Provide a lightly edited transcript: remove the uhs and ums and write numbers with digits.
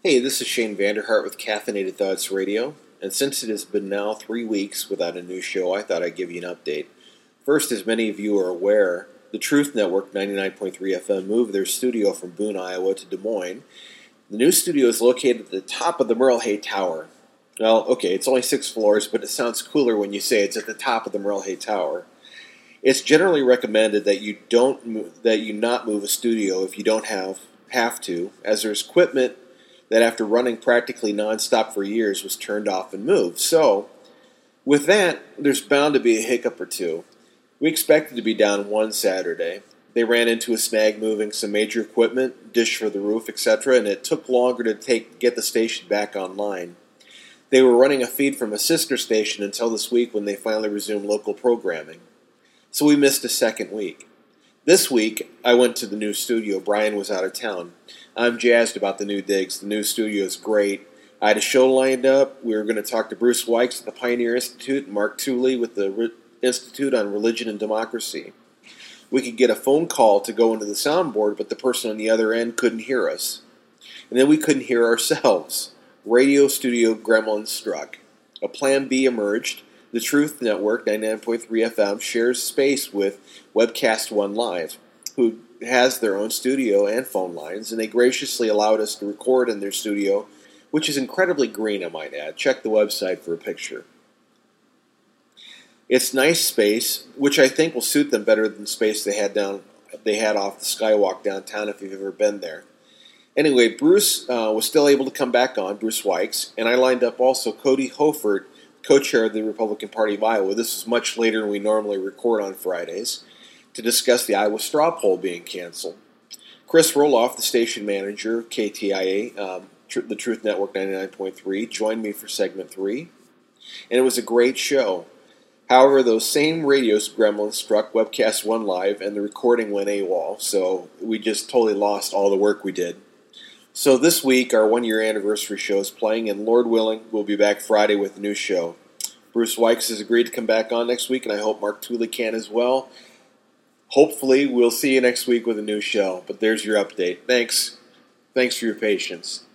Hey, this is Shane Vanderhart with Caffeinated Thoughts Radio, and since it has been now 3 weeks without a new show, I thought I'd give you an update. First, as many of you are aware, the Truth Network 99.3 FM moved their studio from Boone, Iowa to Des Moines. The new studio is located at the top of the Merle Hay Tower. Well, okay, it's only 6 floors, but it sounds cooler when you say it's at the top of the Merle Hay Tower. It's generally recommended that you not move a studio if you don't have to, as there's equipment that after running practically nonstop for years was turned off and moved. So, with that, there's bound to be a hiccup or two. We expected to be down one Saturday. They ran into a snag moving some major equipment, dish for the roof, etc., and it took longer to get the station back online. They were running a feed from a sister station until this week when they finally resumed local programming. So we missed a second week. This week, I went to the new studio. Brian was out of town. I'm jazzed about the new digs. The new studio is great. I had a show lined up. We were going to talk to Bruce Wykes at the Pioneer Institute and Mark Tooley with the Institute on Religion and Democracy. We could get a phone call to go into the soundboard, but the person on the other end couldn't hear us. And then we couldn't hear ourselves. Radio studio gremlin struck. A plan B emerged. The Truth Network 99.3 FM shares space with Webcast One Live, who has their own studio and phone lines, and they graciously allowed us to record in their studio, which is incredibly green, I might add. Check the website for a picture. It's nice space, which I think will suit them better than space they had off the Skywalk downtown if you've ever been there. Anyway, Bruce was still able to come back on, Bruce Wykes, and I lined up also Cody Hofert, co-chair of the Republican Party of Iowa. This is much later than we normally record on Fridays, to discuss the Iowa straw poll being canceled. Chris Roloff, the station manager, KTIA, the Truth Network 99.3, joined me for segment 3, and it was a great show. However, those same radio gremlins struck Webcast One Live, and the recording went AWOL, so we just totally lost all the work we did. So this week, our one-year anniversary show is playing, and Lord willing, we'll be back Friday with a new show. Bruce Wykes has agreed to come back on next week, and I hope Mark Tooley can as well. Hopefully, we'll see you next week with a new show, but there's your update. Thanks for your patience.